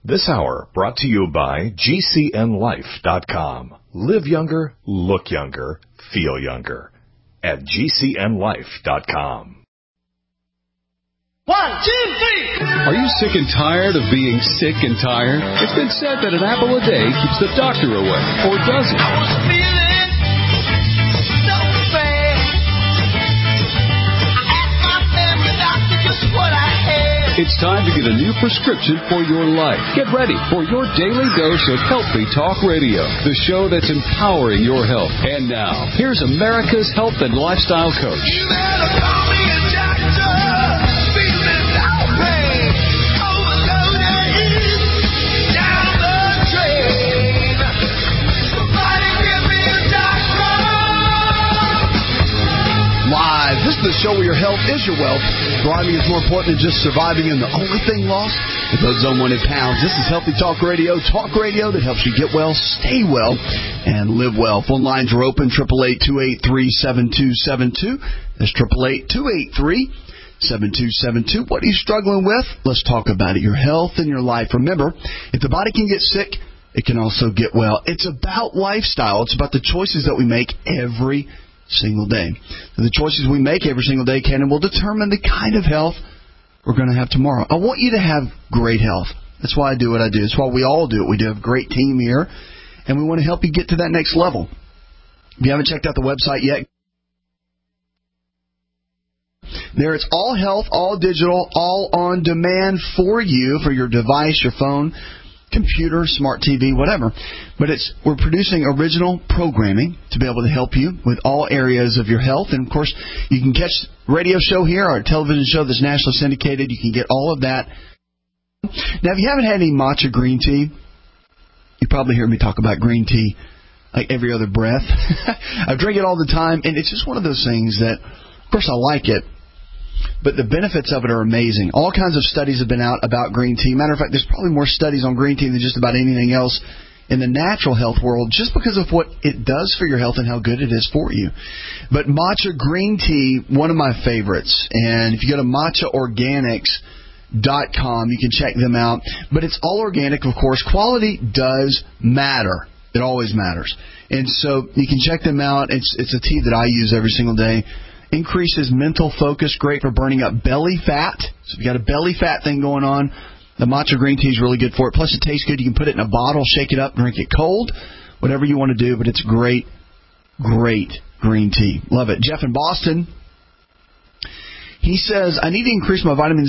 This hour brought to you by GCNLife.com. Live younger, look younger, feel younger. At GCNLife.com. 1, 2, 3. Are you sick and tired of being sick and tired? It's been said that an apple a day keeps the doctor away, or does it? I was feeling so bad. I asked my family doctor just what I had. It's time to get a new prescription for your life. Get ready for your daily dose of Healthy Talk Radio, the show that's empowering your health. And now, here's America's health and lifestyle coach. You better call me a doctor. Feeling no pain. Overloaded. Down the drain. Somebody give me a doctor. Live. This is the show where your health is your wealth. Thriving is more important than just surviving, and the only thing lost is those unwanted pounds. This is Healthy Talk Radio that helps you get well, stay well, and live well. Phone lines are open, 888-283-7272. That's 888-283-7272. What are you struggling with? Let's talk about it. Your health and your life. Remember, if the body can get sick, it can also get well. It's about lifestyle. It's about the choices that we make every single day. So the choices we make every single day can and will determine the kind of health we're going to have tomorrow. I want you to have great health. That's why I do what I do. That's why we all do it. We do have a great team here, and we want to help you get to that next level. If you haven't checked out the website yet, there it's all health, all digital, all on demand for you, for your device, your phone, computer, smart TV, whatever. But we're producing original programming to be able to help you with all areas of your health. And, of course, you can catch a radio show here or a television show that's nationally syndicated. You can get all of that. Now, if you haven't had any matcha green tea, you probably hear me talk about green tea like every other breath. I drink it all the time, and it's just one of those things that, of course, I like it. But the benefits of it are amazing. All kinds of studies have been out about green tea. Matter of fact, there's probably more studies on green tea than just about anything else in the natural health world, just because of what it does for your health and how good it is for you. But matcha green tea, one of my favorites. And if you go to matchaorganics.com, you can check them out. But it's all organic, of course. Quality does matter. It always matters. And so you can check them out. It's a tea that I use every single day. Increases mental focus, great for burning up belly fat. So if you got a belly fat thing going on, the matcha green tea is really good for it. Plus, it tastes good. You can put it in a bottle, shake it up, drink it cold, whatever you want to do. But it's great, great green tea. Love it. Jeff in Boston, he says, I need to increase my vitamin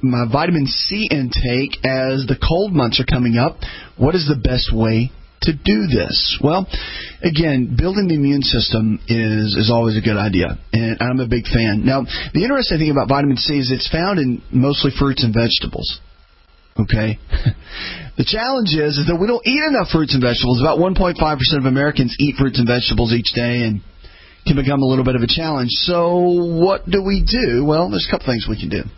C intake as the cold months are coming up. What is the best way to do this? Well, again, building the immune system is always a good idea, and I'm a big fan. Now, the interesting thing about vitamin C is it's found in mostly fruits and vegetables. Okay? The challenge is that we don't eat enough fruits and vegetables. About 1.5% of Americans eat fruits and vegetables each day, and can become a little bit of a challenge. So what do we do? Well, there's a couple things we can do.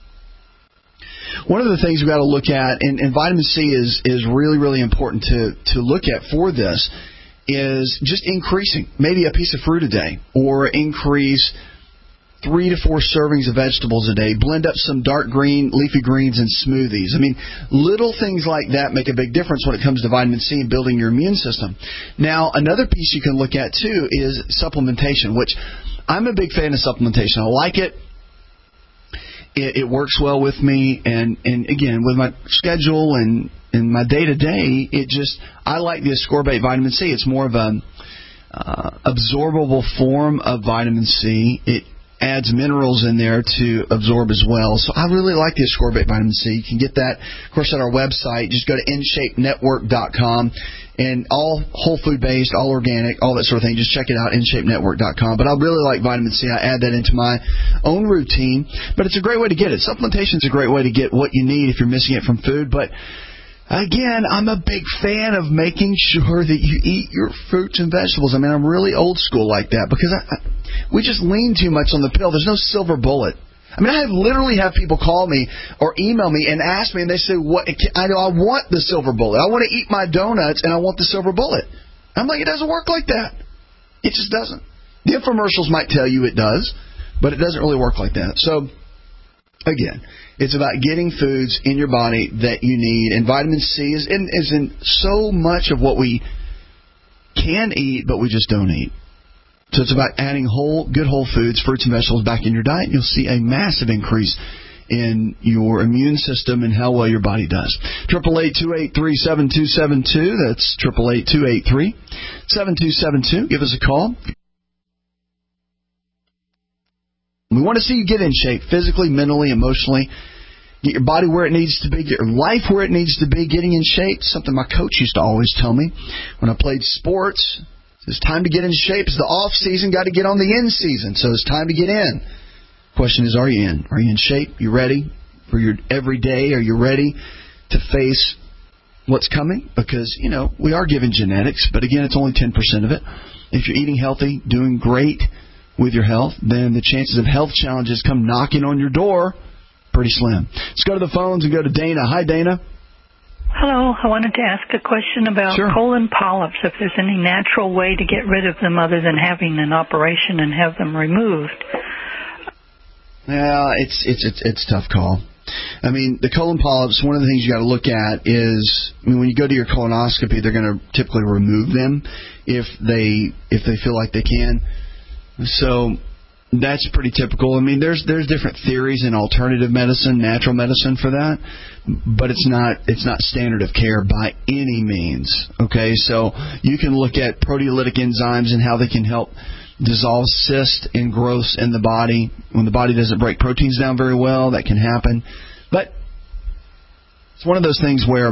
One of the things we've got to look at, and vitamin C is really, really important to look at for this, is just increasing maybe a piece of fruit a day, or increase 3 to 4 servings of vegetables a day. Blend up some dark green, leafy greens in smoothies. I mean, little things like that make a big difference when it comes to vitamin C and building your immune system. Now, another piece you can look at, too, is supplementation, which I'm a big fan of supplementation. I like it. It works well with me, and again, with my schedule and my day-to-day, I like the ascorbate vitamin C. It's more of an absorbable form of vitamin C. It adds minerals in there to absorb as well. So I really like the ascorbate vitamin C. You can get that, of course, at our website. Just go to InShapeNetwork.com. And all whole food based, all organic, all that sort of thing. Just check it out, InShapeNetwork.com. But I really like vitamin C. I add that into my own routine. But it's a great way to get it. Supplementation is a great way to get what you need if you're missing it from food. But again, I'm a big fan of making sure that you eat your fruits and vegetables. I mean, I'm really old school like that because we just lean too much on the pill. There's no silver bullet. I mean, I literally have people call me or email me and ask me, and they say, "What? I want the silver bullet. I want to eat my donuts, and I want the silver bullet." I'm like, it doesn't work like that. It just doesn't. The infomercials might tell you it does, but it doesn't really work like that. So, again, It's about getting foods in your body that you need. And vitamin C is in so much of what we can eat, but we just don't eat. So it's about adding good whole foods, fruits and vegetables back in your diet, and you'll see a massive increase in your immune system and how well your body does. 888-283-7272. That's 888-283-7272. Give us a call. We want to see you get in shape physically, mentally, emotionally. Get your body where it needs to be. Get your life where it needs to be. Getting in shape, something my coach used to always tell me when I played sports. It's time to get in shape. It's the off season. Got to get on the in season. So it's time to get in. Question is, are you in? Are you in shape? You ready for your every day? Are you ready to face what's coming? Because, we are given genetics, but again, it's only 10% of it. If you're eating healthy, doing great with your health, then the chances of health challenges come knocking on your door pretty slim. Let's go to the phones and go to Dana. Hi, Dana. Hello. I wanted to ask a question about colon polyps, if there's any natural way to get rid of them other than having an operation and have them removed. Yeah, it's a tough call. I mean, the colon polyps, one of the things you got to look at is, when you go to your colonoscopy, they're going to typically remove them if they feel like they can. So that's pretty typical. I mean, there's different theories in alternative medicine, natural medicine for that, but it's not standard of care by any means. Okay, so you can look at proteolytic enzymes and how they can help dissolve cysts and growths in the body. When the body doesn't break proteins down very well, that can happen. But it's one of those things where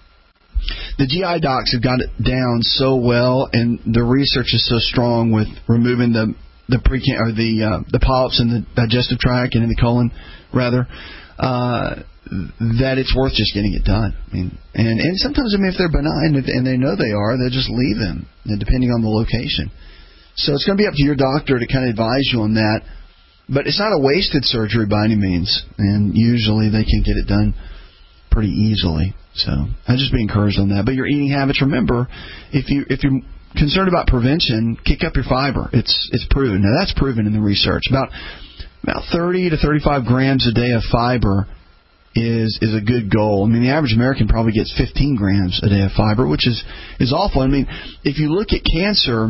the GI docs have got it down so well, and the research is so strong with removing the polyps in the digestive tract and in the colon, rather, that it's worth just getting it done. I mean, and sometimes, if they're benign and they know they are, they'll just leave them, depending on the location. So it's going to be up to your doctor to kind of advise you on that. But it's not a wasted surgery by any means, and usually they can get it done pretty easily. So I'd just be encouraged on that. But your eating habits, remember, if you're concerned about prevention, kick up your fiber. It's proven. Now, that's proven in the research. About 30 to 35 grams a day of fiber is a good goal. I mean, the average American probably gets 15 grams a day of fiber, which is awful. I mean, if you look at cancer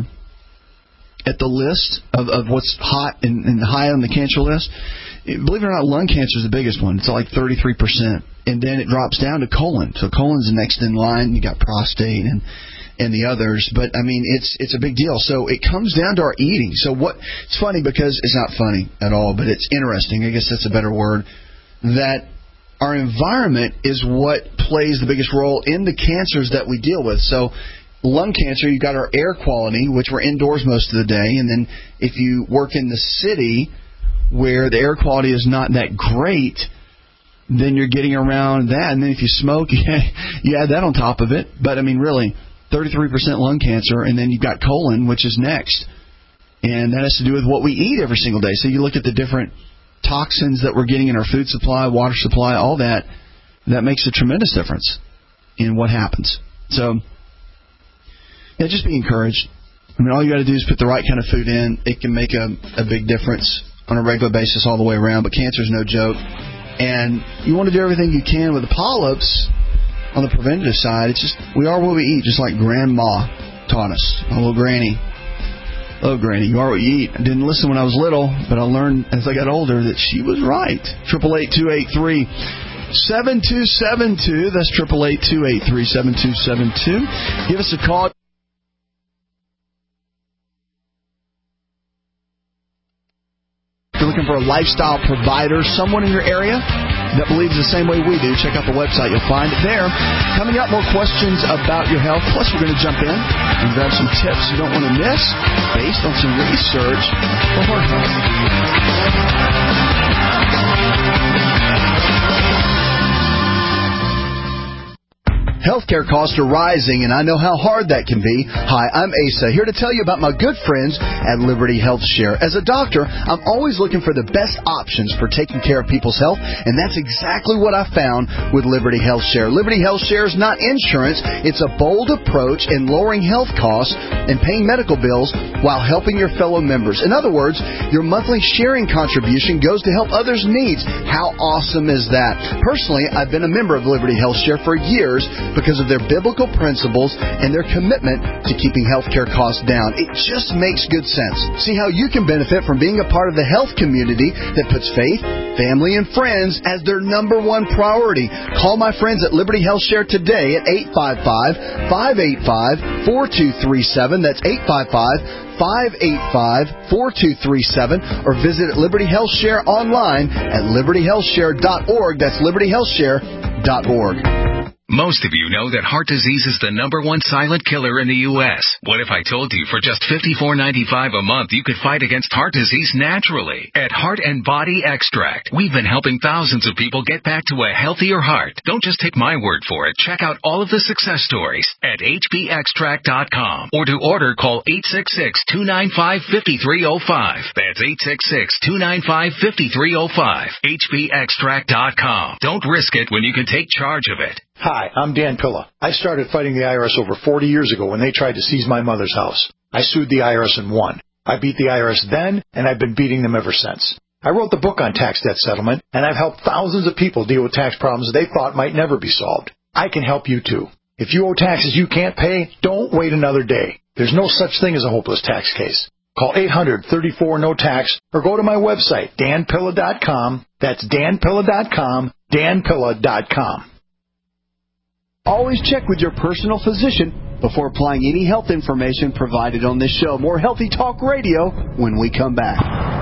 at the list of what's hot and high on the cancer list, believe it or not, lung cancer is the biggest one. It's like 33%. And then it drops down to colon. So colon's the next in line. You got prostate and the others. But, I mean, it's a big deal. So it comes down to our eating. So it's funny because it's not funny at all, but it's interesting. I guess that's a better word. That our environment is what plays the biggest role in the cancers that we deal with. So lung cancer, you've got our air quality, which we're indoors most of the day. And then if you work in the city where the air quality is not that great, then you're getting around that. And then if you smoke, you add that on top of it. But, I mean, really, 33% lung cancer, and then you've got colon, which is next. And that has to do with what we eat every single day. So you look at the different toxins that we're getting in our food supply, water supply, all that. That makes a tremendous difference in what happens. So, yeah, just be encouraged. I mean, all you got to do is put the right kind of food in. It can make a big difference on a regular basis all the way around. But cancer is no joke. And you want to do everything you can with the polyps on the preventative side. It's just, we are what we eat, just like Grandma taught us. My little granny. Oh, Granny, you are what you eat. I didn't listen when I was little, but I learned as I got older that she was right. 888-283-7272. That's 888-283-7272. Give us a call. If you're looking for a lifestyle provider, someone in your area that believes the same way we do, check out the website. You'll find it there. Coming up, more questions about your health. Plus, we're going to jump in and grab some tips you don't want to miss based on some research for heart health. Healthcare costs are rising, and I know how hard that can be. Hi, I'm Asa, here to tell you about my good friends at Liberty Health Share. As a doctor, I'm always looking for the best options for taking care of people's health, and that's exactly what I found with Liberty Health Share. Liberty Health Share is not insurance. It's a bold approach in lowering health costs and paying medical bills while helping your fellow members. In other words, your monthly sharing contribution goes to help others' needs. How awesome is that? Personally, I've been a member of Liberty Health Share for years because of their biblical principles and their commitment to keeping healthcare costs down. It just makes good sense. See how you can benefit from being a part of the health community that puts faith, family, and friends as their number one priority. Call my friends at Liberty Health Share today at 855-585-4237. That's 855-585-4237, or visit Liberty Health Share online at libertyhealthshare.org. That's libertyhealthshare.org. Most of you know that heart disease is the number one silent killer in the U.S. What if I told you for just $54.95 a month you could fight against heart disease naturally? At Heart and Body Extract, we've been helping thousands of people get back to a healthier heart. Don't just take my word for it. Check out all of the success stories at hbextract.com. Or to order, call 866-295-5305. That's 866-295-5305. hbextract.com. Don't risk it when you can take charge of it. Hi, I'm Dan Pilla. I started fighting the IRS over 40 years ago when they tried to seize my mother's house. I sued the IRS and won. I beat the IRS then, and I've been beating them ever since. I wrote the book on tax debt settlement, and I've helped thousands of people deal with tax problems they thought might never be solved. I can help you too. If you owe taxes you can't pay, don't wait another day. There's no such thing as a hopeless tax case. Call 800-34-NO-TAX or go to my website, danpilla.com. That's danpilla.com, danpilla.com. Always check with your personal physician before applying any health information provided on this show. More Healthy Talk Radio when we come back.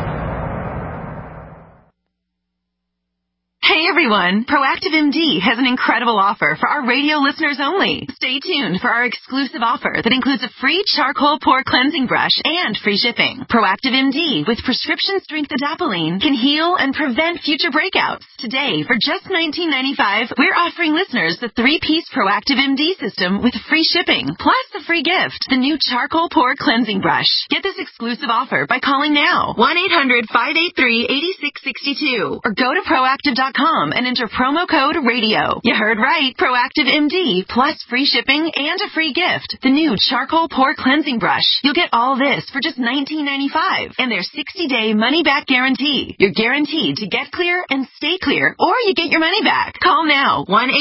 Hey everyone, Proactive MD has an incredible offer for our radio listeners only. Stay tuned for our exclusive offer that includes a free charcoal pore cleansing brush and free shipping. Proactive MD with prescription strength adapalene can heal and prevent future breakouts. Today, for just $19.95, we're offering listeners the 3-piece Proactive MD system with free shipping, plus a free gift, the new charcoal pore cleansing brush. Get this exclusive offer by calling now, 1-800-583-8662, or go to proactive.com and enter promo code RADIO. You heard right. Proactive MD plus free shipping and a free gift. The new charcoal pore cleansing brush. You'll get all this for just $19.95 and their 60-day money-back guarantee. You're guaranteed to get clear and stay clear, or you get your money back. Call now.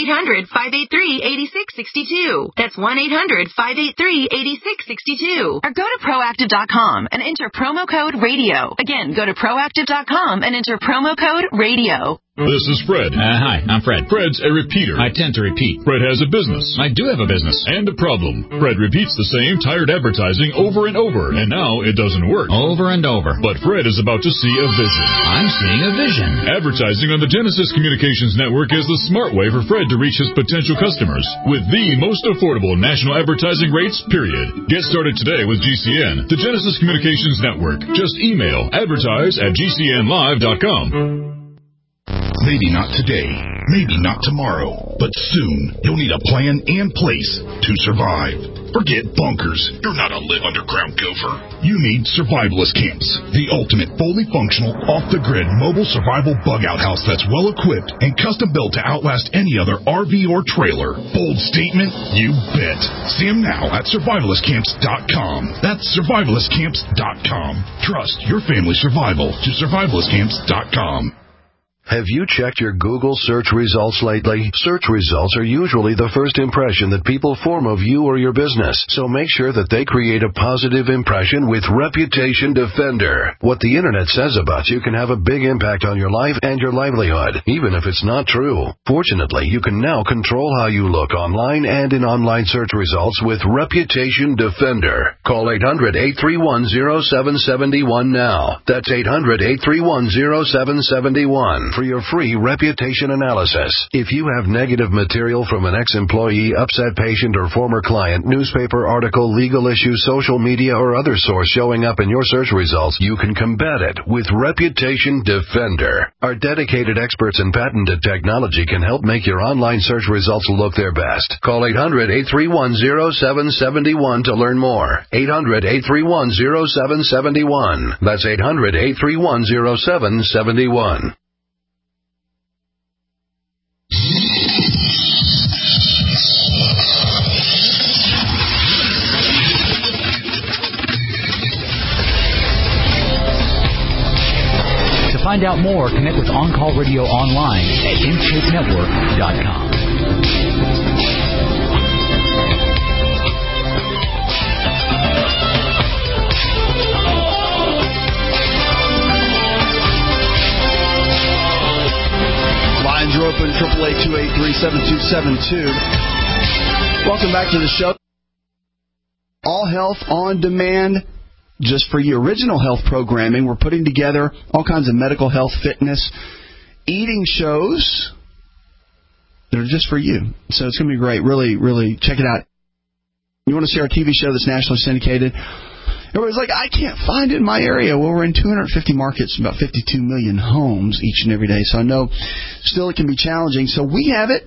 1-800-583-8662. That's 1-800-583-8662. Or go to proactive.com and enter promo code RADIO. Again, go to proactive.com and enter promo code RADIO. This is Fred. Hi, I'm Fred. Fred's a repeater. I tend to repeat. Fred has a business. I do have a business. And a problem. Fred repeats the same tired advertising over and over, and now it doesn't work. Over and over. But Fred is about to see a vision. I'm seeing a vision. Advertising on the Genesis Communications Network is the smart way for Fred to reach his potential customers with the most affordable national advertising rates, period. Get started today with GCN, the Genesis Communications Network. Just email advertise@gcnlive.com. Maybe not today, maybe not tomorrow, but soon you'll need a plan and place to survive. Forget bunkers. You're not a live underground gopher. You need Survivalist Camps, the ultimate fully functional, off-the-grid mobile survival bug-out house that's well-equipped and custom-built to outlast any other RV or trailer. Bold statement? You bet. See them now at survivalistcamps.com. That's survivalistcamps.com. Trust your family's survival to survivalistcamps.com. Have you checked your Google search results lately? Search results are usually the first impression that people form of you or your business, so make sure that they create a positive impression with Reputation Defender. What the Internet says about you can have a big impact on your life and your livelihood, even if it's not true. Fortunately, you can now control how you look online and in online search results with Reputation Defender. Call 800-831-0771 now. That's 800-831-0771. for your free reputation analysis. If you have negative material from an ex-employee, upset patient, or former client, newspaper article, legal issue, social media, or other source showing up in your search results, you can combat it with Reputation Defender. Our dedicated experts in patented technology can help make your online search results look their best. Call 800-831-0771 to learn more. 800-831-0771. That's 800-831-0771. To find out more, connect with On Call Radio online at InShapeNetwork.com. Lines are open, 888-283-7272. Welcome back to the show. All Health on Demand, just for you. Original Health programming. We're putting together all kinds of medical health, fitness, eating shows that are just for you. So it's going to be great. Really, really check it out. You want to see our TV show that's nationally syndicated? Everybody's like, I can't find it in my area. Well, we're in 250 markets, about 52 million homes each and every day. So I know still it can be challenging. So we have it.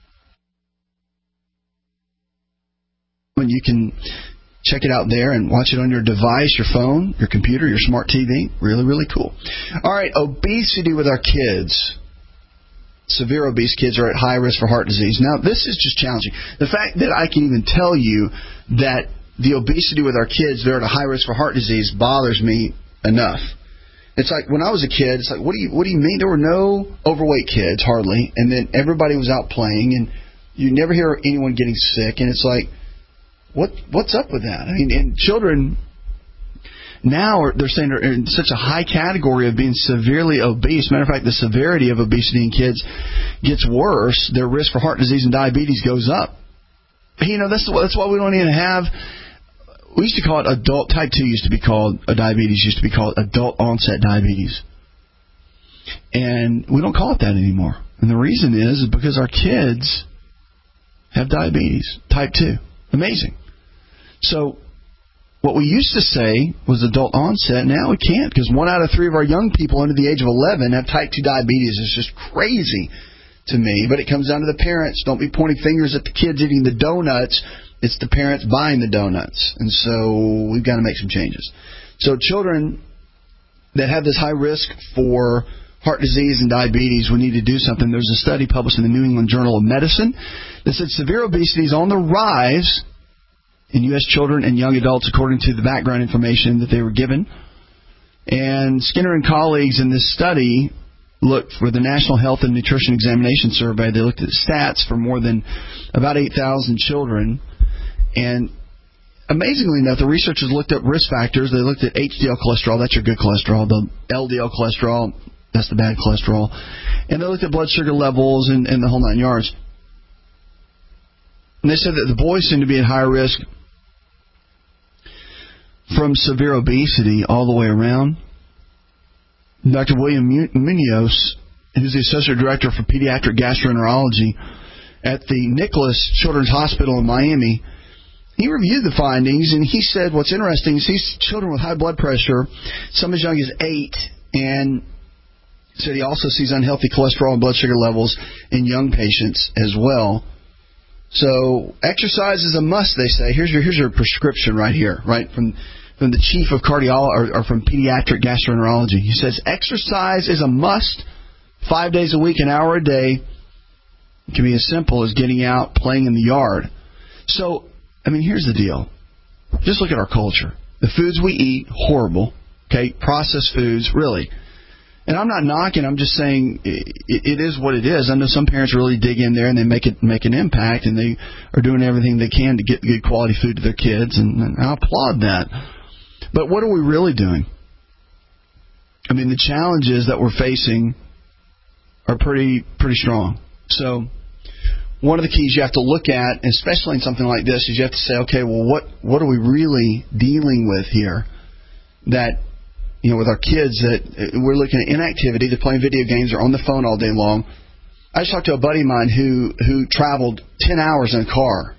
And you can check it out there and watch it on your device, your phone, your computer, your smart TV. Really, really cool. All right, obesity with our kids. Severe obese kids are at high risk for heart disease. Now, this is just challenging. The fact that I can even tell you that the obesity with our kids, they're at a high risk for heart disease, bothers me enough. It's like when I was a kid, it's like, what do you mean? There were no overweight kids, hardly, and then everybody was out playing, and you never hear anyone getting sick, and it's like, what's up with that? I mean, and children now they're saying they're in such a high category of being severely obese. Matter of fact, the severity of obesity in kids gets worse. Their risk for heart disease and diabetes goes up. You know, that's why we don't even have. We used to call it adult type 2. Used to be called diabetes. Used to be called adult onset diabetes, and we don't call it that anymore. And the reason is because our kids have diabetes type 2. Amazing. So what we used to say was adult onset. Now we can't, because 1 out of 3 of our young people under the age of 11 have type 2 diabetes. It's just crazy to me. But it comes down to the parents. Don't be pointing fingers at the kids eating the donuts. It's the parents buying the donuts. And so we've got to make some changes. So children that have this high risk for heart disease and diabetes, we need to do something. There's a study published in the New England Journal of Medicine that said severe obesity is on the rise in U.S. children and young adults, according to the background information that they were given. And Skinner and colleagues in this study looked for the National Health and Nutrition Examination Survey. They looked at stats for more than about 8,000 children. And amazingly enough, the researchers looked up risk factors. They looked at HDL cholesterol, that's your good cholesterol, the LDL cholesterol, that's the bad cholesterol. And they looked at blood sugar levels and the whole 9 yards. And they said that the boys seem to be at higher risk from severe obesity all the way around. Dr. William Munoz, who's the Associate Director for Pediatric Gastroenterology at the Nicholas Children's Hospital in Miami, he reviewed the findings, and he said what's interesting is these children with high blood pressure, some as young as 8, and said he also sees unhealthy cholesterol and blood sugar levels in young patients as well. So exercise is a must, they say. Here's your prescription right here, right from the chief of cardiology or from pediatric gastroenterology. He says exercise is a must, 5 days a week, an hour a day. It can be as simple as getting out, playing in the yard. So, I mean, here's the deal. Just look at our culture. The foods we eat, horrible. Okay, processed foods, really. And I'm not knocking. I'm just saying it is what it is. I know some parents really dig in there and they make an impact, and they are doing everything they can to get good quality food to their kids, and I applaud that. But what are we really doing? I mean, the challenges that we're facing are pretty strong. So one of the keys you have to look at, especially in something like this, is you have to say, okay, well, what are we really dealing with here that with our kids that we're looking at inactivity. They're playing video games. They're on the phone all day long. I just talked to a buddy of mine who traveled 10 hours in a car.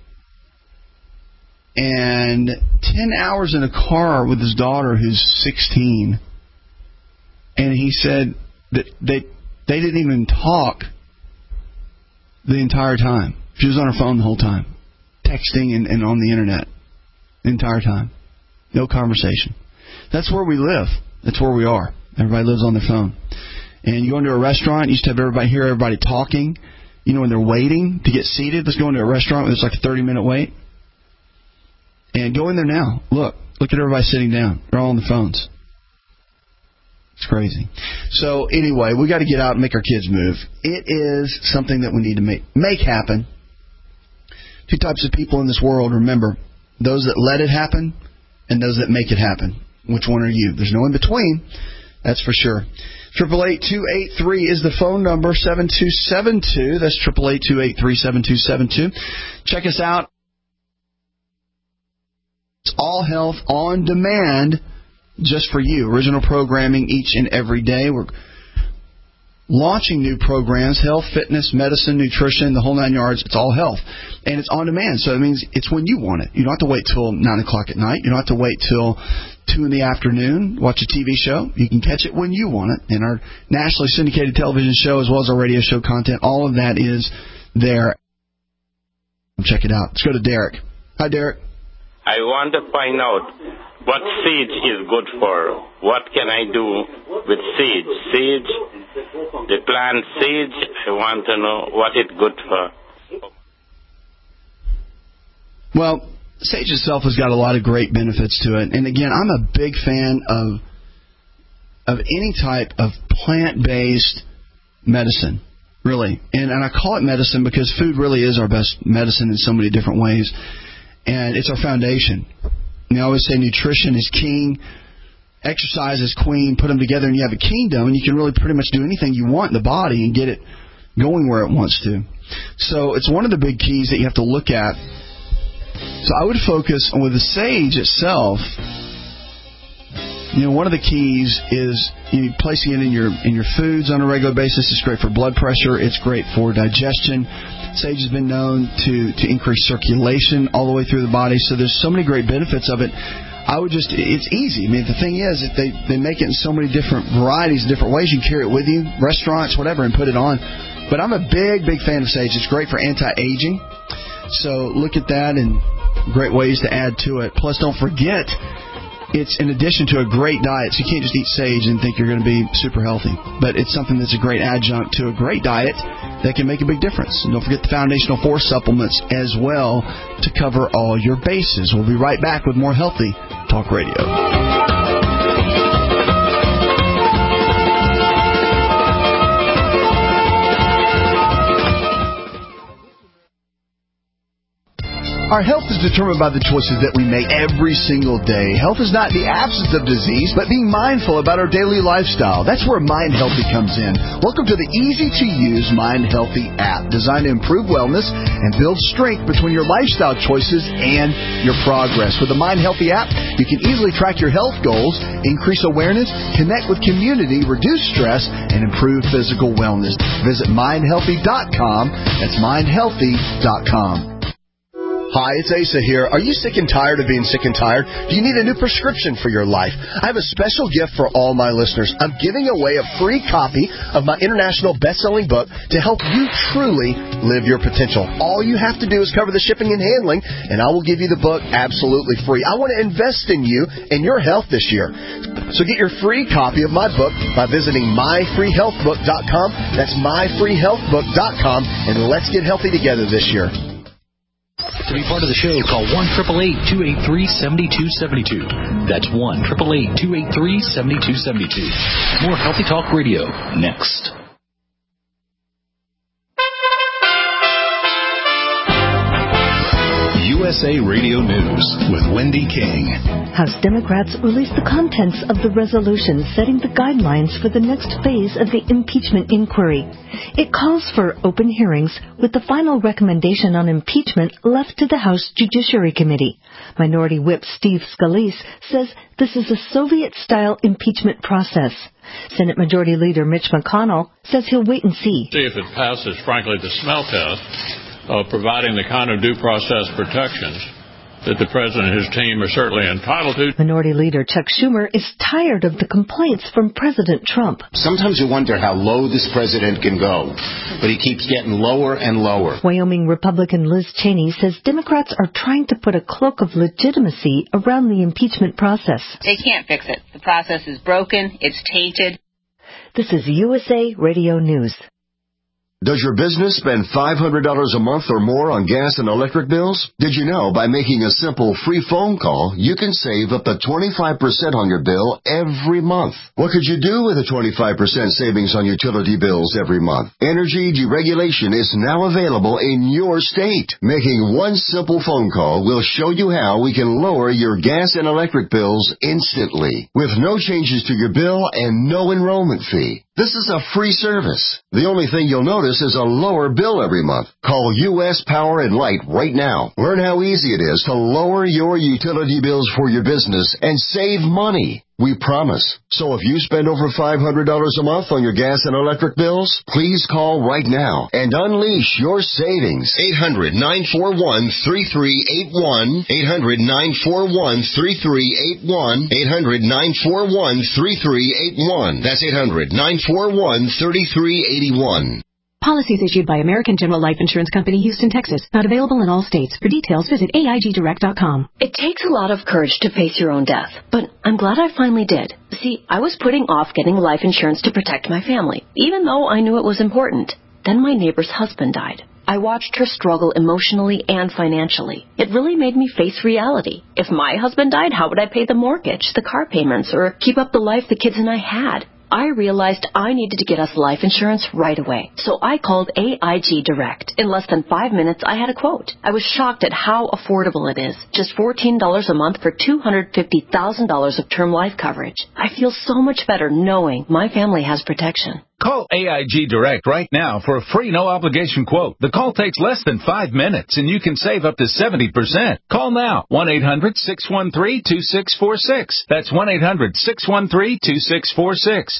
And 10 hours in a car with his daughter who's 16. And he said that they didn't even talk the entire time. She was on her phone the whole time, texting and on the internet the entire time. No conversation. That's where we live. That's where we are. Everybody lives on their phone. And you go into a restaurant, you used to have everybody talking. When they're waiting to get seated, let's go into a restaurant where there's like a 30-minute wait. And go in there now. Look at everybody sitting down. They're all on the phones. It's crazy. So anyway, we got to get out and make our kids move. It is something that we need to make happen. Two types of people in this world, remember. Those that let it happen and those that make it happen. Which one are you? There's no in between. That's for sure. 888-283 is the phone number, 7272. That's 888-283-7272. Check us out. It's All Health on Demand, just for you. Original programming each and every day. We're launching new programs, health, fitness, medicine, nutrition, the whole 9 yards. It's all health. And it's on demand, so it means it's when you want it. You don't have to wait till 9 o'clock at night. You don't have to wait till 2 in the afternoon, watch a TV show. You can catch it when you want it. And our nationally syndicated television show, as well as our radio show content, all of that is there. Check it out. Let's go to Derek. Hi, Derek. I want to find out what sage is good for. What can I do with sage? Sage, the plant sage, I want to know what it's good for. Well, sage itself has got a lot of great benefits to it. And again, I'm a big fan of any type of plant-based medicine, really. And I call it medicine because food really is our best medicine in so many different ways. And it's our foundation. I always say nutrition is king, exercise is queen. Put them together and you have a kingdom, and you can really pretty much do anything you want in the body and get it going where it wants to. So it's one of the big keys that you have to look at. So I would focus on with the sage itself. One of the keys is placing it in your foods on a regular basis. It's great for blood pressure. It's great for digestion. Sage has been known to increase circulation all the way through the body. So there's so many great benefits of it. It's easy. The thing is that they make it in so many different varieties, different ways. You can carry it with you, restaurants, whatever, and put it on. But I'm a big fan of sage. It's great for anti-aging. So look at that and great ways to add to it. Plus, don't forget, it's in addition to a great diet. So you can't just eat sage and think you're going to be super healthy. But it's something that's a great adjunct to a great diet that can make a big difference. And don't forget the Foundational Force supplements as well to cover all your bases. We'll be right back with more Healthy Talk Radio. Our health is determined by the choices that we make every single day. Health is not the absence of disease, but being mindful about our daily lifestyle. That's where Mind Healthy comes in. Welcome to the easy-to-use Mind Healthy app, designed to improve wellness and build strength between your lifestyle choices and your progress. With the Mind Healthy app, you can easily track your health goals, increase awareness, connect with community, reduce stress, and improve physical wellness. Visit mindhealthy.com. That's mindhealthy.com. Hi, it's Asa here. Are you sick and tired of being sick and tired? Do you need a new prescription for your life? I have a special gift for all my listeners. I'm giving away a free copy of my international best-selling book to help you truly live your potential. All you have to do is cover the shipping and handling, and I will give you the book absolutely free. I want to invest in you and your health this year. So get your free copy of my book by visiting myfreehealthbook.com. That's myfreehealthbook.com, and let's get healthy together this year. To be part of the show, call 1-888-283-7272. That's 1-888-283-7272. More Healthy Talk Radio next. USA Radio News with Wendy King. House Democrats released the contents of the resolution setting the guidelines for the next phase of the impeachment inquiry. It calls for open hearings with the final recommendation on impeachment left to the House Judiciary Committee. Minority Whip Steve Scalise says this is a Soviet-style impeachment process. Senate Majority Leader Mitch McConnell says he'll wait and see. See if it passes, frankly, the smell test of providing the kind of due process protections that the President and his team are certainly entitled to. Minority Leader Chuck Schumer is tired of the complaints from President Trump. Sometimes you wonder how low this president can go, but he keeps getting lower and lower. Wyoming Republican Liz Cheney says Democrats are trying to put a cloak of legitimacy around the impeachment process. They can't fix it. The process is broken. It's tainted. This is USA Radio News. Does your business spend $500 a month or more on gas and electric bills? Did you know by making a simple free phone call, you can save up to 25% on your bill every month? What could you do with a 25% savings on utility bills every month? Energy deregulation is now available in your state. Making one simple phone call will show you how we can lower your gas and electric bills instantly, with no changes to your bill and no enrollment fee. This is a free service. The only thing you'll notice is a lower bill every month. Call U.S. Power and Light right now. Learn how easy it is to lower your utility bills for your business and save money. We promise. So if you spend over $500 a month on your gas and electric bills, please call right now and unleash your savings. 800-941-3381. 800-941-3381. 800-941-3381. That's 800-941-3381. Policies issued by American General Life Insurance Company, Houston, Texas. Not available in all states. For details, visit AIGDirect.com. It takes a lot of courage to face your own death, but I'm glad I finally did. See, I was putting off getting life insurance to protect my family, even though I knew it was important. Then my neighbor's husband died. I watched her struggle emotionally and financially. It really made me face reality. If my husband died, how would I pay the mortgage, the car payments, or keep up the life the kids and I had? I realized I needed to get us life insurance right away. So I called AIG Direct. In less than 5 minutes, I had a quote. I was shocked at how affordable it is. Just $14 a month for $250,000 of term life coverage. I feel so much better knowing my family has protection. Call AIG Direct right now for a free no-obligation quote. The call takes less than 5 minutes, and you can save up to 70%. Call now, 1-800-613-2646. That's 1-800-613-2646.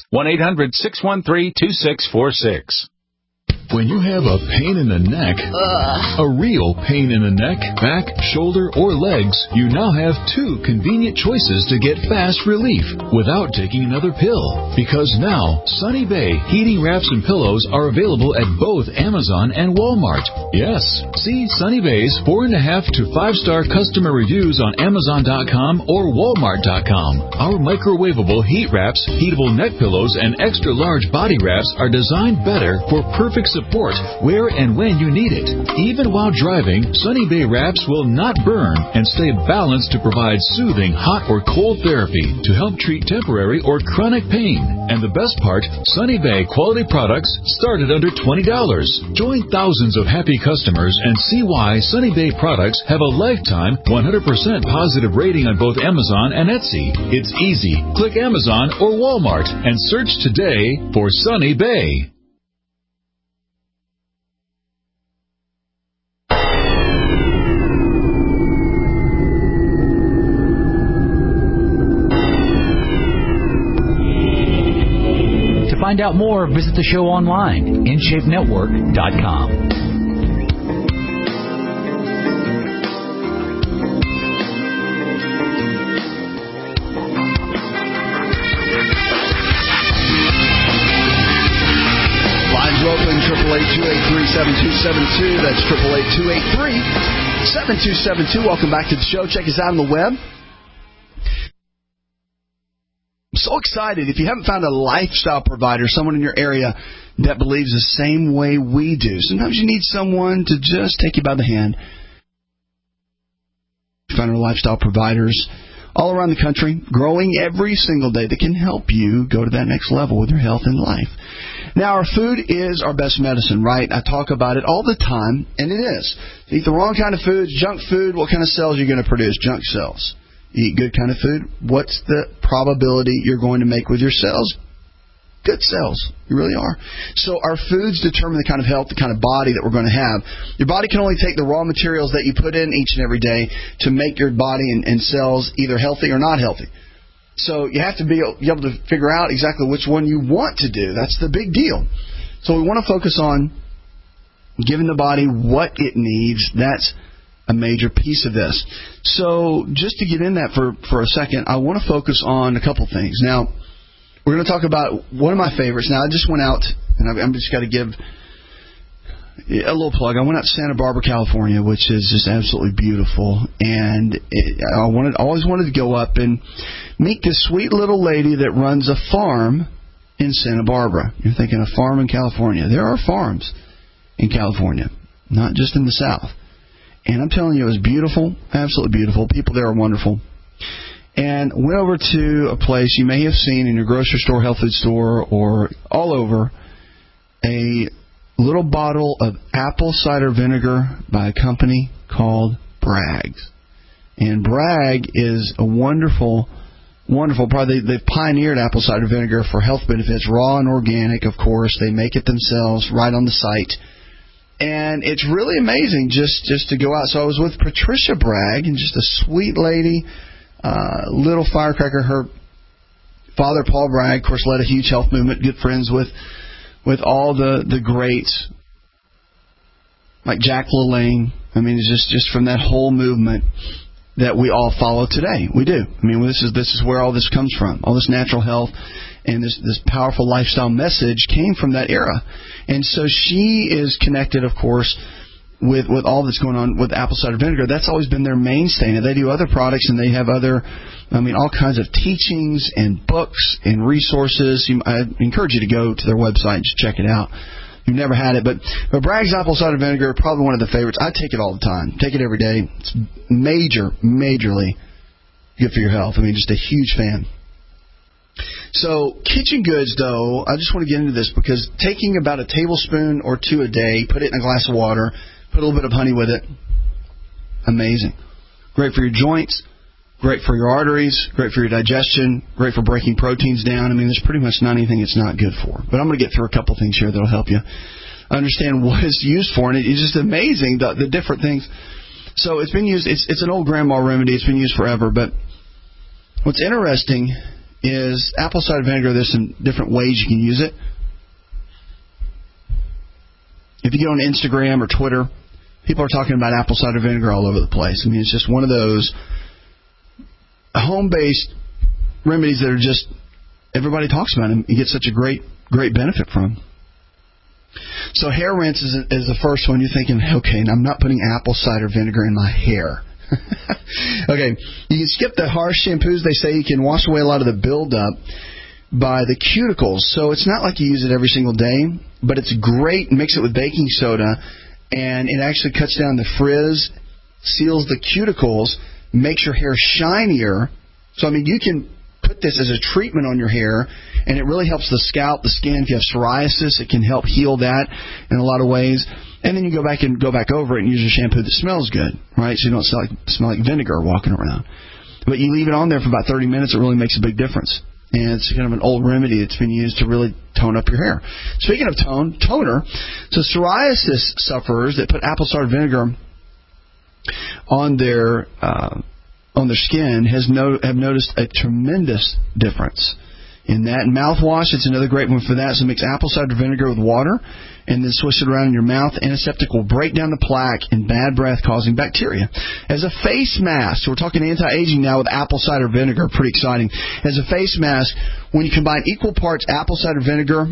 1-800-613-2646. When you have a pain in the neck, a real pain in the neck, back, shoulder, or legs, you now have two convenient choices to get fast relief without taking another pill. Because now, Sunny Bay heating wraps and pillows are available at both Amazon and Walmart. Yes, see Sunny Bay's 4.5 to 5-star customer reviews on Amazon.com or Walmart.com. Our microwavable heat wraps, heatable neck pillows, and extra large body wraps are designed better for perfect support where and when you need it. Even while driving, Sunny Bay wraps will not burn and stay balanced to provide soothing hot or cold therapy to help treat temporary or chronic pain. And the best part, Sunny Bay quality products start at under $20. Join thousands of happy customers and see why Sunny Bay products have a lifetime 100% positive rating on both Amazon and Etsy. It's easy. Click Amazon or Walmart and search today for Sunny Bay. To find out more, visit the show online, InShapeNetwork.com. Lines are open, 888-283-7272. That's 888-283-7272. Welcome back to the show. Check us out on the web. I'm so excited. If you haven't found a lifestyle provider, someone in your area that believes the same way we do, sometimes you need someone to just take you by the hand. You find our lifestyle providers all around the country, growing every single day, that can help you go to that next level with your health and life. Now, our food is our best medicine, right? I talk about it all the time, and it is. If you eat the wrong kind of foods, junk food, what kind of cells are you going to produce? Junk cells. You eat good kind of food, what's the probability you're going to make with your cells? Good cells. You really are. So our foods determine the kind of health, the kind of body that we're going to have. Your body can only take the raw materials that you put in each and every day to make your body and cells either healthy or not healthy. So you have to be able to figure out exactly which one you want to do. That's the big deal. So we want to focus on giving the body what it needs. That's a major piece of this. So just to get in that for a second, I want to focus on a couple things. Now, we're going to talk about one of my favorites. Now, I just went out, and I'm just got to give a little plug. I went out to Santa Barbara, California, which is just absolutely beautiful. And I always wanted to go up and meet this sweet little lady that runs a farm in Santa Barbara. You're thinking a farm in California. There are farms in California, not just in the South. And I'm telling you, it was beautiful, absolutely beautiful. People there are wonderful. And went over to a place you may have seen in your grocery store, health food store, or all over, a little bottle of apple cider vinegar by a company called Bragg's. And Bragg is a wonderful, probably they've pioneered apple cider vinegar for health benefits, raw and organic, of course. They make it themselves right on the site. And it's really amazing just to go out. So I was with Patricia Bragg, and just a sweet lady, little firecracker. Her father, Paul Bragg, of course, led a huge health movement, good friends with all the greats like Jack LaLanne. I mean, it's just from that whole movement that we all follow today. We do. I mean, this is where all this comes from. All this natural health and this powerful lifestyle message came from that era. And so she is connected, of course, with all that's going on with apple cider vinegar. That's always been their mainstay. Now, they do other products, and they have all kinds of teachings and books and resources. I encourage you to go to their website and just check it out. You've never had it, but Bragg's apple cider vinegar, probably one of the favorites. I take it all the time. Take it every day. It's majorly good for your health. I mean, just a huge fan. So kitchen goods, though, I just want to get into this because taking about a tablespoon or two a day, put it in a glass of water, put a little bit of honey with it, amazing. Great for your joints, great for your arteries, great for your digestion, great for breaking proteins down. I mean, there's pretty much not anything it's not good for. But I'm going to get through a couple things here that will help you understand what it's used for. And it's just amazing, the different things. So it's been used, it's an old grandma remedy. It's been used forever. But what's interesting is apple cider vinegar, there's some different ways you can use it. If you get on Instagram or Twitter, people are talking about apple cider vinegar all over the place. I mean, it's just one of those home-based remedies that are just, everybody talks about them. You get such a great benefit from. So hair rinse is the first one. You're thinking, okay, I'm not putting apple cider vinegar in my hair. Okay, you can skip the harsh shampoos. They say you can wash away a lot of the buildup by the cuticles. So it's not like you use it every single day, but it's great. Mix it with baking soda, and it actually cuts down the frizz, seals the cuticles, makes your hair shinier. So, I mean, you can put this as a treatment on your hair, and it really helps the scalp, the skin. If you have psoriasis, it can help heal that in a lot of ways. And then you go back over it and use a shampoo that smells good, right? So you don't smell like vinegar walking around. But you leave it on there for about 30 minutes, it really makes a big difference. And it's kind of an old remedy that's been used to really tone up your hair. Speaking of toner, so psoriasis sufferers that put apple cider vinegar on their skin have noticed a tremendous difference in that. And mouthwash, it's another great one for that. So mix apple cider vinegar with water and then swish it around in your mouth. Antiseptic will break down the plaque and bad breath-causing bacteria. As a face mask, so we're talking anti-aging now with apple cider vinegar, pretty exciting. As a face mask, when you combine equal parts apple cider vinegar,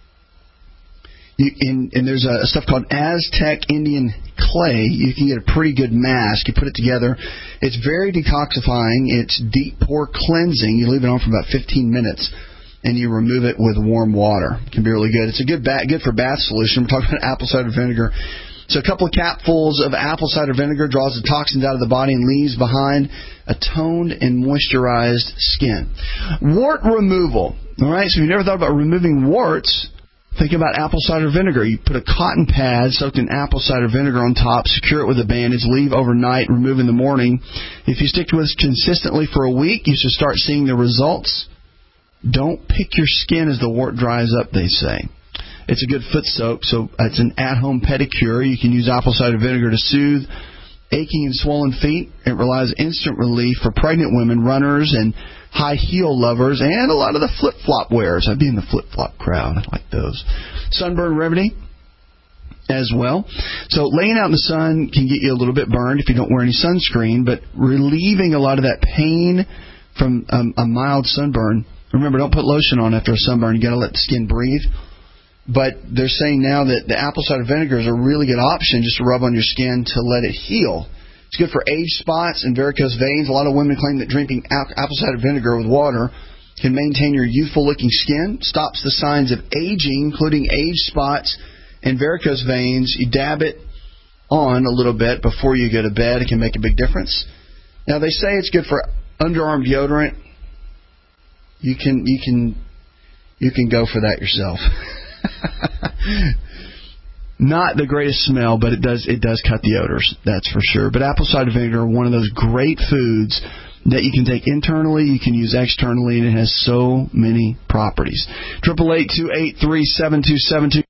and there's a stuff called Aztec Indian clay, you can get a pretty good mask. You put it together. It's very detoxifying. It's deep pore cleansing. You leave it on for about 15 minutes. And you remove it with warm water. It can be really good. It's a good for bath solution. We're talking about apple cider vinegar. So a couple of capfuls of apple cider vinegar draws the toxins out of the body and leaves behind a toned and moisturized skin. Wart removal. All right, so if you've never thought about removing warts Think about apple cider vinegar. You put a cotton pad soaked in apple cider vinegar on top, secure it with a bandage, leave overnight, remove in the morning. If you stick to it consistently for a week, you should start seeing the results. Don't pick your skin as the wart dries up, they say. It's a good foot soak, so it's an at-home pedicure. You can use apple cider vinegar to soothe aching and swollen feet. It relies instant relief for pregnant women, runners, and high heel lovers, and a lot of the flip-flop wearers. I'd be in the flip-flop crowd. I like those. Sunburn remedy as well. So laying out in the sun can get you a little bit burned if you don't wear any sunscreen, but relieving a lot of that pain from a mild sunburn. Remember, don't put lotion on after a sunburn. You got to let the skin breathe. But they're saying now that the apple cider vinegar is a really good option just to rub on your skin to let it heal. It's good for age spots and varicose veins. A lot of women claim that drinking apple cider vinegar with water can maintain your youthful-looking skin, stops the signs of aging, including age spots and varicose veins. You dab it on a little bit before you go to bed. It can make a big difference. Now, they say it's good for underarm deodorant. You can go for that yourself. Not the greatest smell, but it does cut the odors, that's for sure. But apple cider vinegar, one of those great foods that you can take internally, you can use externally, and it has so many properties. 888-283-7272.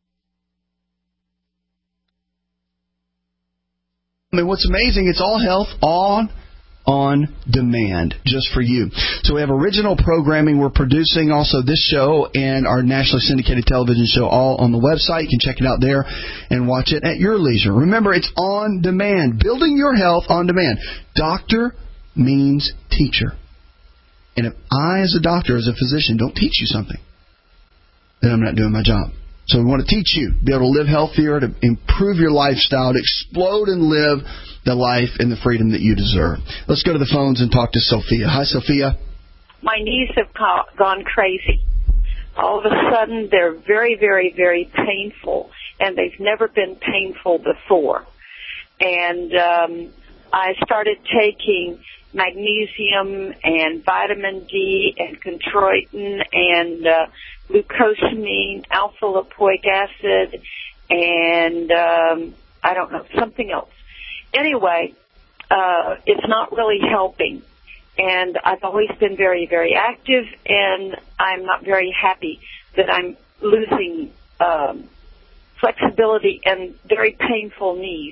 I mean, what's amazing, it's all health on demand, just for you. So we have original programming we're producing, also this show and our nationally syndicated television show, all on the website. You can check it out there and watch it at your leisure. Remember, it's on demand. Building your health on demand. Doctor means teacher. And if I, as a doctor, as a physician, don't teach you something, then I'm not doing my job. So we want to teach you, be able to live healthier, to improve your lifestyle, to explode and live the life and the freedom that you deserve. Let's go to the phones and talk to Sophia. Hi, Sophia. My knees have gone crazy. All of a sudden, they're very, very, very painful, and they've never been painful before. And I started taking magnesium and vitamin D and chondroitin and glucosamine, alpha-lipoic acid, and I don't know, something else. Anyway, it's not really helping. And I've always been very, very active, and I'm not very happy that I'm losing flexibility and very painful knees.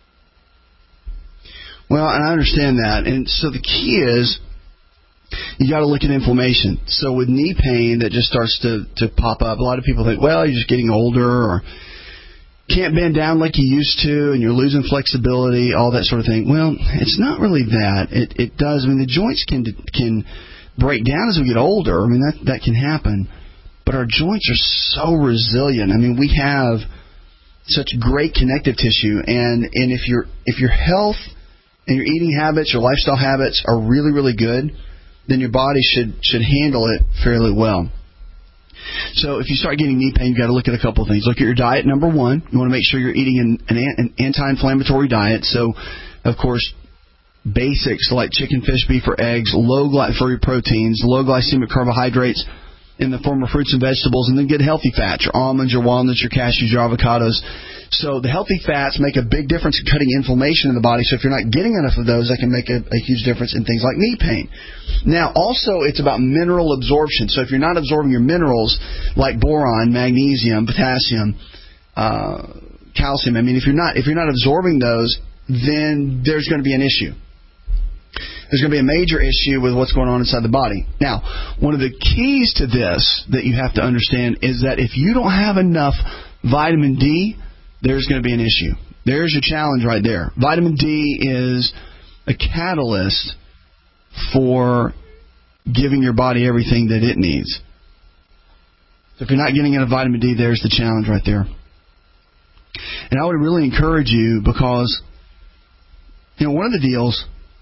Well, and I understand that. And so the key is you got to look at inflammation. So with knee pain that just starts to pop up, a lot of people think, well, you're just getting older, or can't bend down like you used to, and you're losing flexibility, all that sort of thing. Well, it's not really that. It does. I mean, the joints can break down as we get older. I mean, that can happen. But our joints are so resilient. I mean, we have such great connective tissue, and if your health and your eating habits, your lifestyle habits are really, really good, then your body should handle it fairly well. So if you start getting knee pain, you've got to look at a couple of things. Look at your diet, number one. You want to make sure you're eating an anti-inflammatory diet. So, of course, basics like chicken, fish, beef, or eggs, low for your proteins, low glycemic carbohydrates in the form of fruits and vegetables, and then good healthy fats, your almonds, your walnuts, your cashews, your avocados. So the healthy fats make a big difference in cutting inflammation in the body. So if you're not getting enough of those, that can make a huge difference in things like knee pain. Now, also, it's about mineral absorption. So if you're not absorbing your minerals like boron, magnesium, potassium, calcium, I mean, if you're not absorbing those, then there's going to be an issue. There's going to be a major issue with what's going on inside the body. Now, one of the keys to this that you have to understand is that if you don't have enough vitamin D, there's going to be an issue. There's your challenge right there. Vitamin D is a catalyst for giving your body everything that it needs. So if you're not getting enough vitamin D, there's the challenge right there. And I would really encourage you because, one of the deals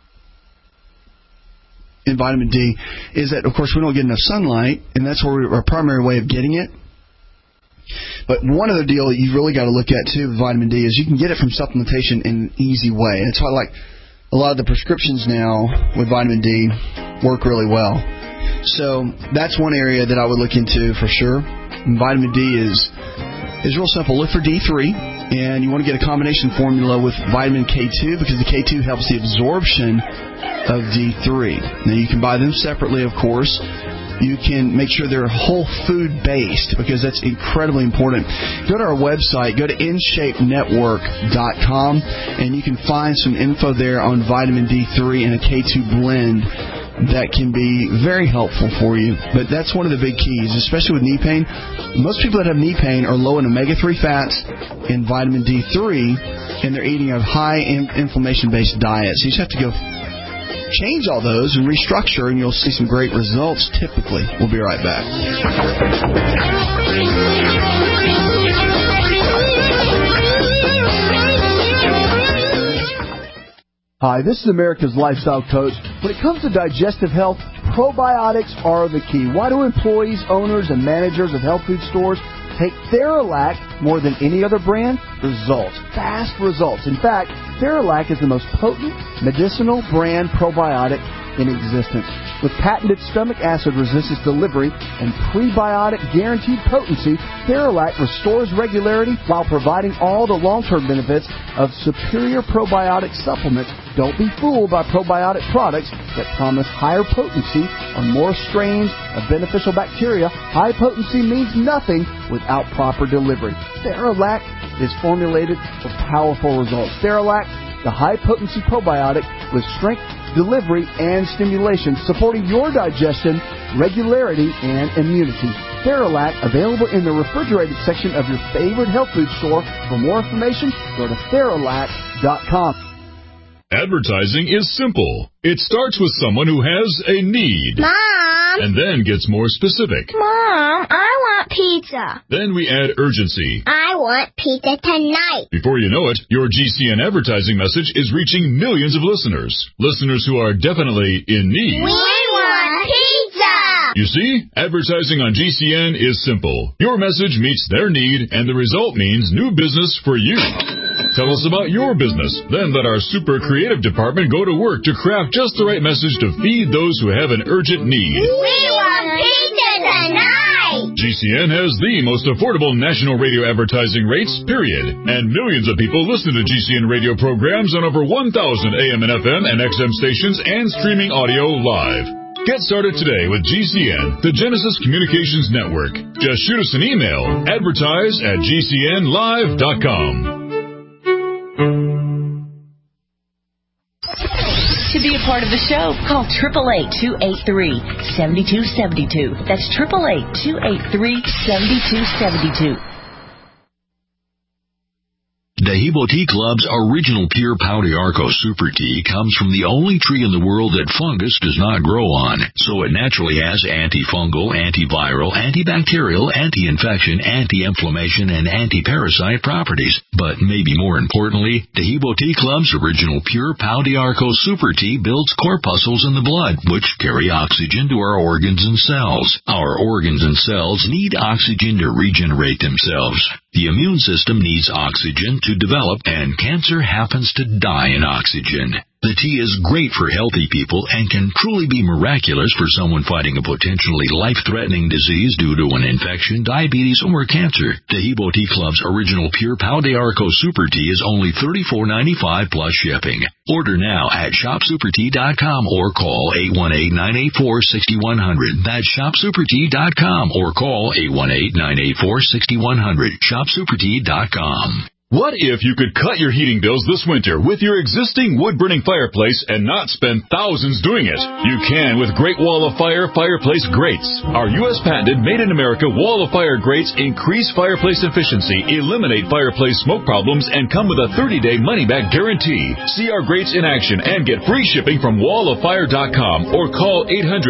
in vitamin D is that, of course, we don't get enough sunlight, and that's our primary way of getting it. But one other deal that you've really got to look at, too, with vitamin D is you can get it from supplementation in an easy way. That's why, a lot of the prescriptions now with vitamin D work really well. So that's one area that I would look into for sure. And vitamin D is real simple. Look for D3, and you want to get a combination formula with vitamin K2 because the K2 helps the absorption of D3. Now, you can buy them separately, of course. You can make sure they're whole food based because that's incredibly important. Go to our website, go to InShapeNetwork.com, and you can find some info there on vitamin D3 and a K2 blend that can be very helpful for you. But that's one of the big keys, especially with knee pain. Most people that have knee pain are low in omega-3 fats and vitamin D3, and they're eating a high inflammation-based diet. So you just have to go change all those and restructure, and you'll see some great results typically. We'll be right back. Hi, this is America's Lifestyle Coach. When it comes to digestive health, probiotics are the key. Why do employees, owners, and managers of health food stores take Theralac more than any other brand? Results. Fast results. In fact, Theralac is the most potent medicinal brand probiotic in existence. With patented stomach acid resistance delivery and prebiotic guaranteed potency, Theralac restores regularity while providing all the long-term benefits of superior probiotic supplements. Don't be fooled by probiotic products that promise higher potency or more strains of beneficial bacteria. High potency means nothing without proper delivery. Theralac is formulated for powerful results. Theralac, the high-potency probiotic with strength, delivery, and stimulation, supporting your digestion, regularity, and immunity. Theralac, available in the refrigerated section of your favorite health food store. For more information, go to Theralac.com. Advertising is simple. It starts with someone who has a need. Mom! And then gets more specific. Mom, I want pizza. Then we add urgency. I want pizza tonight. Before you know it, your GCN advertising message is reaching millions of listeners. Listeners who are definitely in need. We want pizza! You see, advertising on GCN is simple. Your message meets their need, and the result means new business for you. Tell us about your business. Then let our super creative department go to work to craft just the right message to feed those who have an urgent need. We want pizza tonight! GCN has the most affordable national radio advertising rates, period. And millions of people listen to GCN radio programs on over 1,000 AM and FM and XM stations and streaming audio live. Get started today with GCN, the Genesis Communications Network. Just shoot us an email, advertise@gcnlive.com. To be a part of the show, call 888-283-7272. That's 888-283-7272. Dehibo Tea Club's original pure Pau d'Arco Super Tea comes from the only tree in the world that fungus does not grow on, so it naturally has antifungal, antiviral, antibacterial, anti-infection, anti-inflammation, and anti-parasite properties. But maybe more importantly, Dehibo Tea Club's original pure Pau d'Arco Super Tea builds corpuscles in the blood, which carry oxygen to our organs and cells. Our organs and cells need oxygen to regenerate themselves. The immune system needs oxygen to develop, and cancer happens to die in oxygen. The tea is great for healthy people and can truly be miraculous for someone fighting a potentially life-threatening disease due to an infection, diabetes, or cancer. Dehibo Tea Club's original pure Pau d'Arco Super Tea is only $34.95 plus shipping. Order now at shopsupertea.com or call 818-984-6100. That's shopsupertea.com or call 818-984-6100. Shopsupertea.com. What if you could cut your heating bills this winter with your existing wood-burning fireplace and not spend thousands doing it? You can with Great Wall of Fire fireplace grates. Our U.S. patented made-in-America Wall of Fire grates increase fireplace efficiency, eliminate fireplace smoke problems, and come with a 30-day money-back guarantee. See our grates in action and get free shipping from walloffire.com or call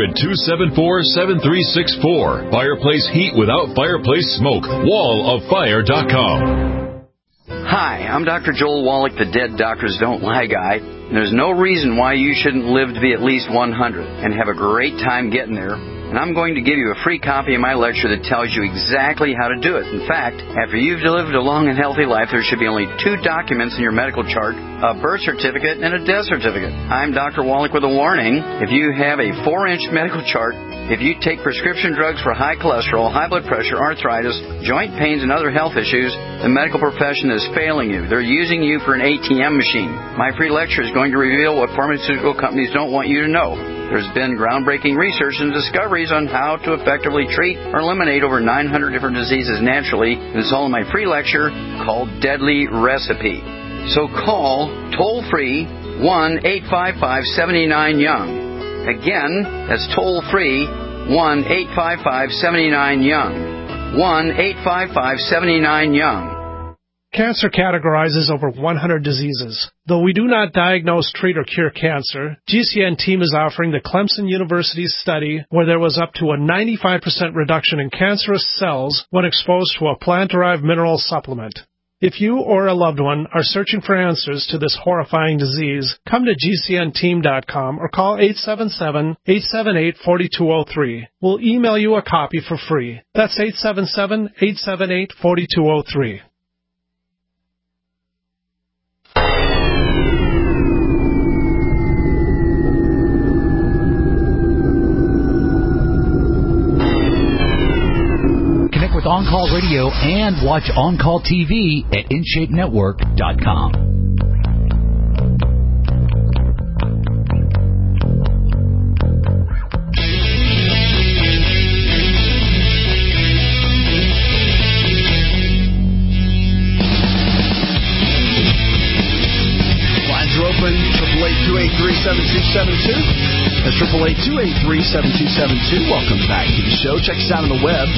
800-274-7364. Fireplace heat without fireplace smoke. walloffire.com. Hi, I'm Dr. Joel Wallach, the Dead Doctors Don't Lie guy. There's no reason why you shouldn't live to be at least 100 and have a great time getting there. And and I'm going to give you a free copy of my lecture that tells you exactly how to do it. In fact, after you've lived a long and healthy life, there should be only 2 documents in your medical chart, a birth certificate and a death certificate. I'm Dr. Wallach with a warning. If you have a 4-inch medical chart, if you take prescription drugs for high cholesterol, high blood pressure, arthritis, joint pains, and other health issues, the medical profession is failing you. They're using you for an ATM machine. My free lecture is going to reveal what pharmaceutical companies don't want you to know. There's been groundbreaking research and discoveries on how to effectively treat or eliminate over 900 different diseases naturally. This is all in my free lecture called Deadly Recipe. So call toll-free 1-855-79-YOUNG. Again, that's toll-free 1-855-79-YOUNG. 1-855-79-YOUNG. Cancer categorizes over 100 diseases. Though we do not diagnose, treat, or cure cancer, GCN team is offering the Clemson University's study where there was up to a 95% reduction in cancerous cells when exposed to a plant-derived mineral supplement. If you or a loved one are searching for answers to this horrifying disease, come to GCNteam.com or call 877-878-4203. We'll email you a copy for free. That's 877-878-4203. With On Call Radio and watch On Call TV at InShapeNetwork.com. Lines are open, 888-283-7272. That's 888-283-7272. Welcome back to the show. Check us out on the web.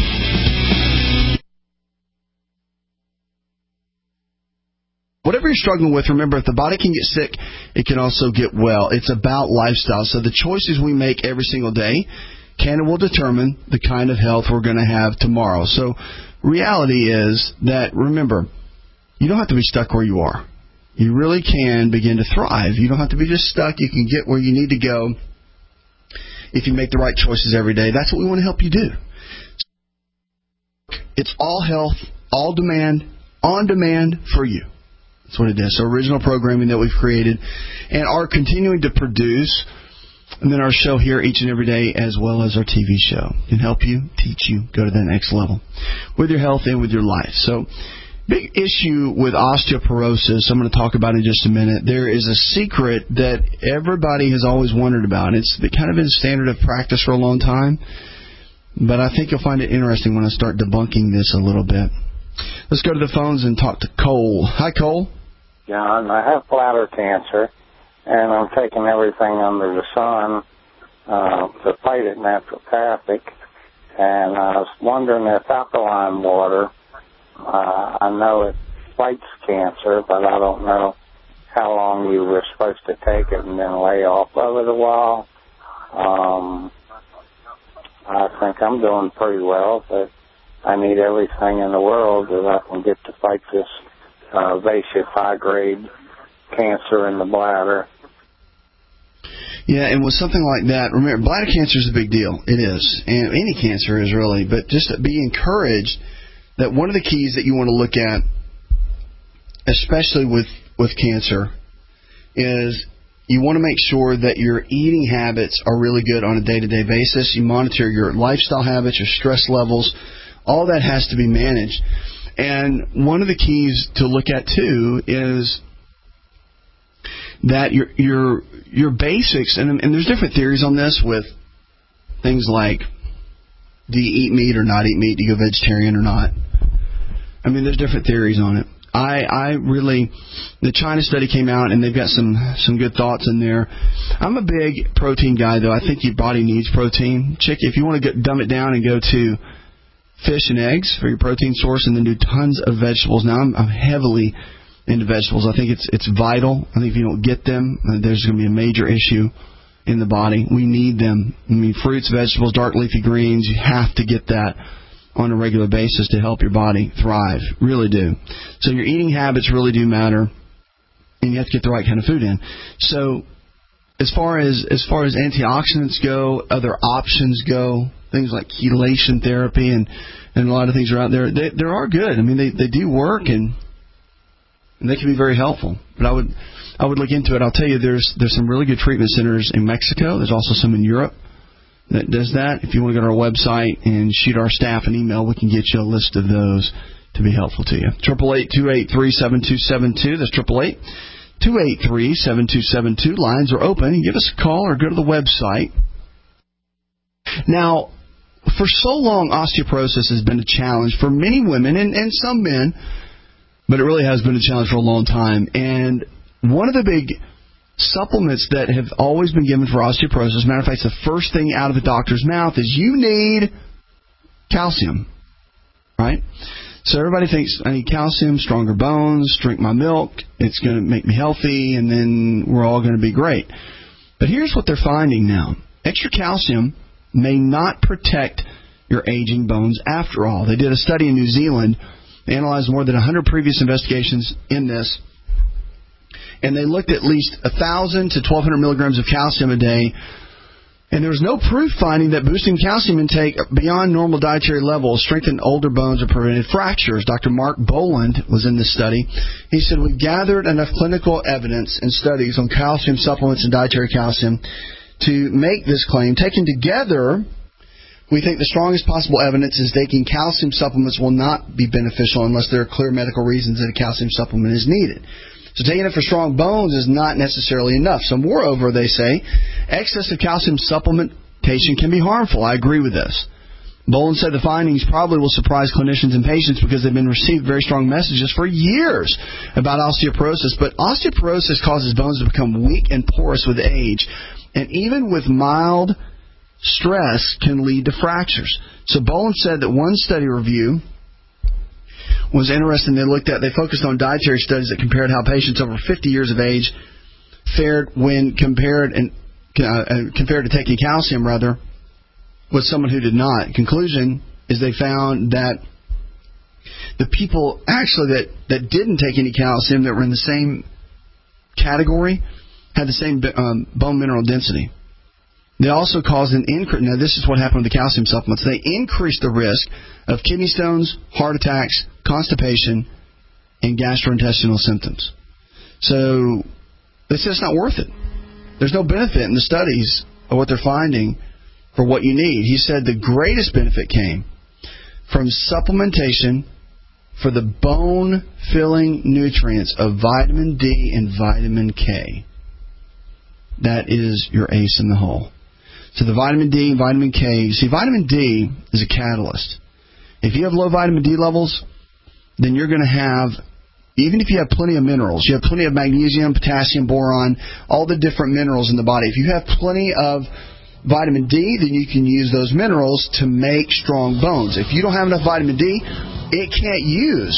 Whatever you're struggling with, remember, if the body can get sick, it can also get well. It's about lifestyle. So the choices we make every single day can and will determine the kind of health we're going to have tomorrow. So reality is that, remember, you don't have to be stuck where you are. You really can begin to thrive. You don't have to be just stuck. You can get where you need to go if you make the right choices every day. That's what we want to help you do. It's all health, all demand, on demand for you. That's what it is. So original programming that we've created and are continuing to produce. And then our show here each and every day, as well as our TV show, can help you, teach you, go to the next level with your health and with your life. So big issue with osteoporosis I'm going to talk about in just a minute. There is a secret that everybody has always wondered about. It's kind of been standard of practice for a long time, but I think you'll find it interesting when I start debunking this a little bit. Let's go to the phones and talk to Cole. Hi, Cole. John, I have bladder cancer, and I'm taking everything under the sun to fight it naturopathic. And I was wondering if alkaline water, I know it fights cancer, but I don't know how long you were supposed to take it and then lay off of it a while. I think I'm doing pretty well, but I need everything in the world that I can get to fight this invasive high-grade cancer in the bladder. Yeah, and with something like that, remember, bladder cancer is a big deal. It is. And any cancer is really. But just be encouraged that one of the keys that you want to look at, especially with cancer, is you want to make sure that your eating habits are really good on a day-to-day basis. You monitor your lifestyle habits, your stress levels. All that has to be managed. And one of the keys to look at, too, is that your basics, and there's different theories on this with things like, do you eat meat or not eat meat? Do you go vegetarian or not? I mean, there's different theories on it. I really, the China study came out, and they've got some good thoughts in there. I'm a big protein guy, though. I think your body needs protein. If you want to dumb it down and go to fish and eggs for your protein source, and then do tons of vegetables. Now, I'm heavily into vegetables. I think it's vital. I think if you don't get them, there's going to be a major issue in the body. We need them. I mean, fruits, vegetables, dark leafy greens, you have to get that on a regular basis to help your body thrive. Really do. So your eating habits really do matter, and you have to get the right kind of food in. So as far as antioxidants go, other options go, things like chelation therapy and a lot of things are out there. They are good. I mean, they do work and they can be very helpful. But I would look into it. I'll tell you, there's some really good treatment centers in Mexico. There's also some in Europe that does that. If you want to go to our website and shoot our staff an email, we can get you a list of those to be helpful to you. 888-283-7272. That's 888-283-7272. Lines are open. Give us a call or go to the website. Now, for so long, osteoporosis has been a challenge for many women and some men, but it really has been a challenge for a long time. And one of the big supplements that have always been given for osteoporosis, matter of fact, it's the first thing out of a doctor's mouth, is you need calcium, right? So everybody thinks, I need calcium, stronger bones, drink my milk, it's going to make me healthy, and then we're all going to be great. But here's what they're finding now. Extra calcium may not protect your aging bones after all. They did a study in New Zealand. They analyzed more than 100 previous investigations in this, and they looked at least 1,000 to 1,200 milligrams of calcium a day, and there was no proof finding that boosting calcium intake beyond normal dietary levels strengthened older bones or prevented fractures. Dr. Mark Boland was in this study. He said, we've gathered enough clinical evidence and studies on calcium supplements and dietary calcium to make this claim. Taken together, we think the strongest possible evidence is taking calcium supplements will not be beneficial unless there are clear medical reasons that a calcium supplement is needed. So taking it for strong bones is not necessarily enough. So moreover, they say, excessive calcium supplementation can be harmful. I agree with this. Boland said the findings probably will surprise clinicians and patients because they've been received very strong messages for years about osteoporosis. But osteoporosis causes bones to become weak and porous with age. And even with mild stress can lead to fractures. So Boland said that one study review was interesting. They focused on dietary studies that compared how patients over 50 years of age fared when compared to taking calcium, with someone who did not. Conclusion is they found that the people actually that didn't take any calcium, that were in the same category, had the same bone mineral density. They also caused an increase. Now, this is what happened with the calcium supplements. They increased the risk of kidney stones, heart attacks, constipation, and gastrointestinal symptoms. So they said it's not worth it. There's no benefit in the studies of what they're finding for what you need. He said the greatest benefit came from supplementation for the bone-filling nutrients of vitamin D and vitamin K. That is your ace in the hole. So the vitamin D and vitamin K, you see, vitamin D is a catalyst. If you have low vitamin D levels, then you're going to have, even if you have plenty of minerals, you have plenty of magnesium, potassium, boron, all the different minerals in the body. If you have plenty of vitamin D, then you can use those minerals to make strong bones. If you don't have enough vitamin D, it can't use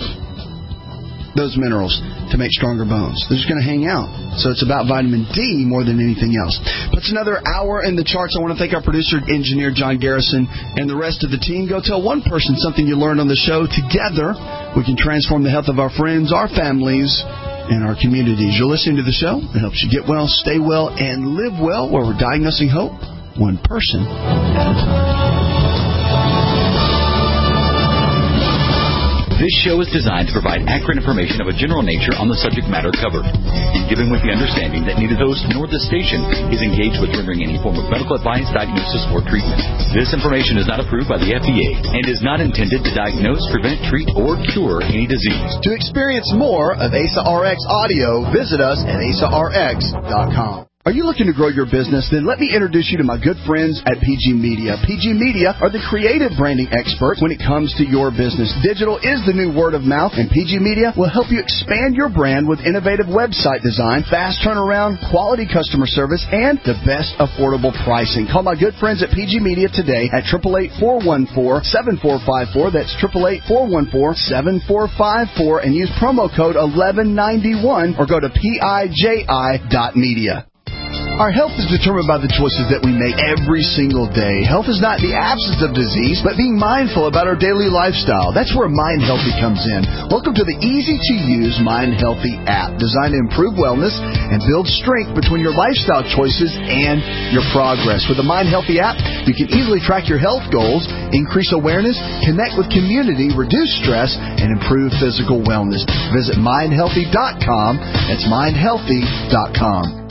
those minerals to make stronger bones. They're just going to hang out. So it's about vitamin D more than anything else. But it's another hour in the charts. I want to thank our producer, engineer John Garrison, and the rest of the team. Go tell one person something you learned on the show. Together, we can transform the health of our friends, our families, and our communities. You're listening to the show. It helps you get well, stay well, and live well, where we're diagnosing hope one person at a time. This show is designed to provide accurate information of a general nature on the subject matter covered, given with the understanding that neither host nor the station is engaged with rendering any form of medical advice, diagnosis, or treatment. This information is not approved by the FDA and is not intended to diagnose, prevent, treat, or cure any disease. To experience more of Asa RX audio, visit us at asarx.com. Are you looking to grow your business? Then let me introduce you to my good friends at PG Media. PG Media are the creative branding experts when it comes to your business. Digital is the new word of mouth, and PG Media will help you expand your brand with innovative website design, fast turnaround, quality customer service, and the best affordable pricing. Call my good friends at PG Media today at 888-414-7454. That's 888-414-7454, and use promo code 1191 or go to PIJI.media. Our health is determined by the choices that we make every single day. Health is not the absence of disease, but being mindful about our daily lifestyle. That's where Mind Healthy comes in. Welcome to the easy-to-use Mind Healthy app, designed to improve wellness and build strength between your lifestyle choices and your progress. With the Mind Healthy app, you can easily track your health goals, increase awareness, connect with community, reduce stress, and improve physical wellness. Visit mindhealthy.com. That's mindhealthy.com.